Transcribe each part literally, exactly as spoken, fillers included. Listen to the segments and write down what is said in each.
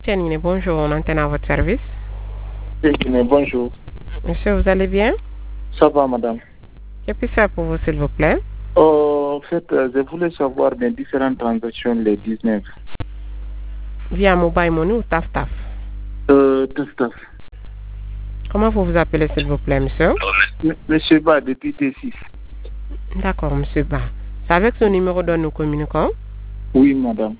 Tiens, bonjour, on antenne à votre service. Tiens, bonjour. Monsieur, vous allez bien? Ça va, madame. Que puis-je faire pour vous, s'il vous plaît? Oh, en fait, euh, je voulais savoir les différentes transactions les dix-neuf. Via Mobile Money ou Taf Taf? Euh, Taf Taf. Comment vous vous appelez, s'il vous plaît, monsieur? M Monsieur Ba, depuis T six. D'accord, monsieur Ba. C'est avec ce numéro dont nous communiquons? Oui, madame.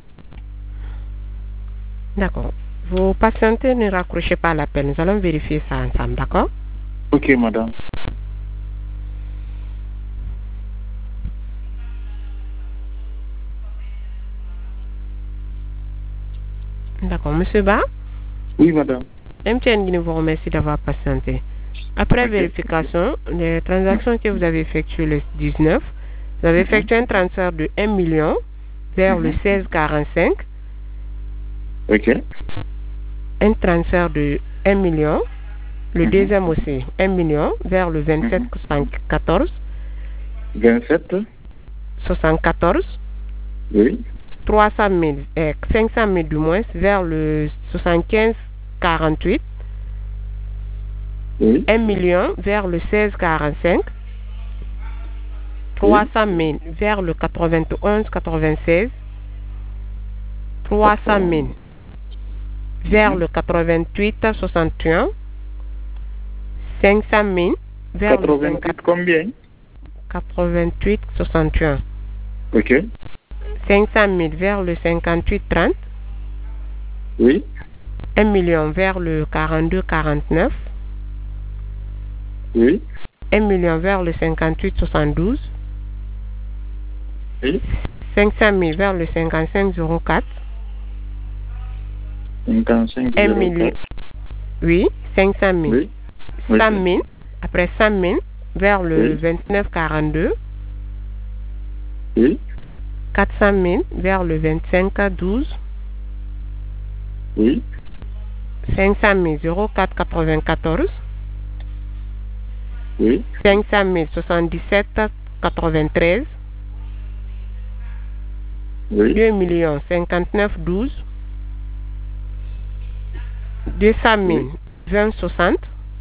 D'accord. Vous patientez, ne raccrochez pas l'appel. Nous allons vérifier ça ensemble, d'accord? Ok, madame. D'accord, monsieur Ba? Oui, madame. M T N vous remercie d'avoir patienté. Après okay. vérification, les transactions que vous avez effectuées le dix-neuf, vous avez effectué un transfert de un million vers le seize quarante-cinq. Ok. Un transfert de un million. Le Mm-hmm. deuxième aussi, un million vers le vingt-sept soixante-quatorze. vingt-sept soixante-quatorze. Oui. trois cent mille, euh, cinq cent mille du moins vers le soixante-quinze quarante-huit. Oui. un million vers le seize quarante-cinq. trois cent mille vers le quatre-vingt-onze quatre-vingt-seize. trois cent mille vers le quatre-vingt-huit soixante et un. cinq cent mille vers quatre-vingt-huit le cinquante, combien? quatre-vingt-huit soixante et un. Ok. cinq cent mille vers le cinquante-huit trente. Oui. un million vers le quarante-deux quarante-neuf. Oui. un million vers le cinquante-huit soixante-douze. Oui. cinq cent mille vers le cinquante-cinq zéro quatre. cinquante-cinq un zéro million. quatre. Oui, cinq cent mille. Oui. Oui. cent mille. Après cent mille vers le Oui. vingt-neuf quarante-deux. Oui. quatre cent mille vers le vingt-cinq douze. Oui. cinq cent mille zéro quatre quatre-vingt-quatorze. Oui. cinq cent mille soixante-dix-sept quatre-vingt-treize. Oui. deux millions cinquante-neuf douze. deux cent mille vingt soixante.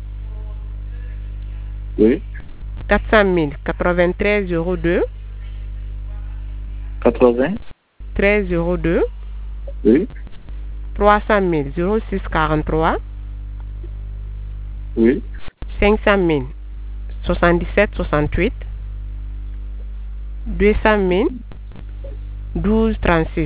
Oui. quatre cent mille quatre-vingt-treize zéro deux. quatre-vingts. treize zéro deux. Oui. trois cent mille zéro six quarante-trois. Oui. cinq cent mille soixante-dix-sept soixante-huit. deux cent mille douze trente-six.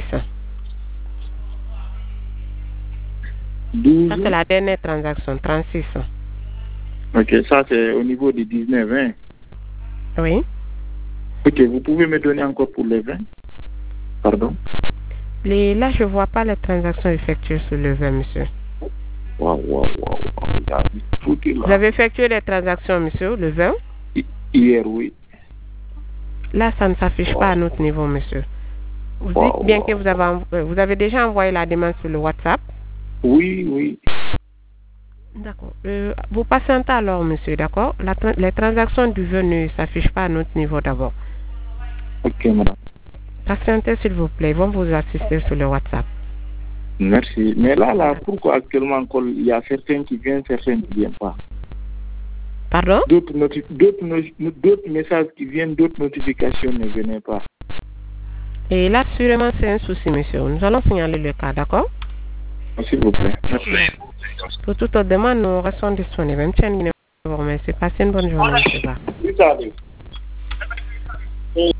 douze. Ça, c'est la dernière transaction, trente-six. Ok, ça c'est au niveau du dix-neuf, hein? Oui. Ok, vous pouvez me donner encore pour les vingt? Pardon? Les, là, je ne vois pas les transactions effectuées sur le vingt, monsieur. Waouh, waouh, waouh, waouh, il y a tout qui est là. Vous avez effectué les transactions, monsieur, le vingt? Hi- Hier, oui. Là, ça ne s'affiche Wow. pas à notre niveau, monsieur. Vous Wow, dites bien wow. que vous avez, env- vous avez déjà envoyé la demande sur le WhatsApp. Oui, oui. D'accord. Euh, vous patientez alors, monsieur, d'accord? La tra- les transactions du vingt ne s'affichent pas à notre niveau d'abord. Ok, madame. Patientez, s'il vous plaît. Ils vont vous assister sur le WhatsApp. Merci. Mais là, là, pourquoi actuellement encore, il y a certains qui viennent, certains qui ne viennent pas? Pardon? D'autres noti- d'autres no- d'autres messages qui viennent, d'autres notifications ne venaient pas. Et là, sûrement, c'est un souci, monsieur. Nous allons signaler le cas, d'accord? S'il vous plaît. Merci. Pour toute autre demande, nous restons disponibles. Même si vous remercie. Passez une bonne journée, monsieur Ba. Oui, ça arrive.